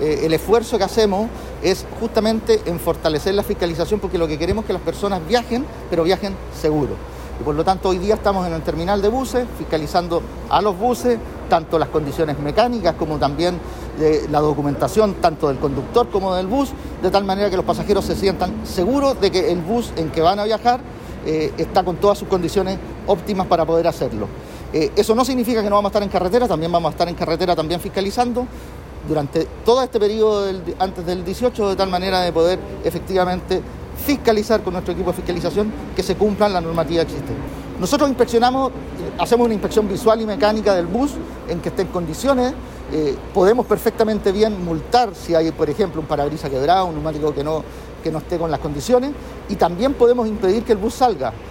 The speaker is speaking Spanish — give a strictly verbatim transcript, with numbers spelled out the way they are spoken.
eh, el esfuerzo que hacemos es justamente en fortalecer la fiscalización, porque lo que queremos es que las personas viajen, pero viajen seguro. Y por lo tanto hoy día estamos en el terminal de buses, fiscalizando a los buses, tanto las condiciones mecánicas como también eh, la documentación, tanto del conductor como del bus, de tal manera que los pasajeros se sientan seguros de que el bus en que van a viajar eh, está con todas sus condiciones óptimas para poder hacerlo. Eh, eso no significa que no vamos a estar en carretera, también vamos a estar en carretera también fiscalizando durante todo este periodo del, antes del dieciocho, de tal manera de poder efectivamente fiscalizar con nuestro equipo de fiscalización que se cumplan la normativa existente. Nosotros inspeccionamos, hacemos una inspección visual y mecánica del bus en que esté en condiciones. Eh, podemos perfectamente bien multar si hay, por ejemplo, un parabrisas quebrado, un neumático que no, que no esté con las condiciones, y también podemos impedir que el bus salga.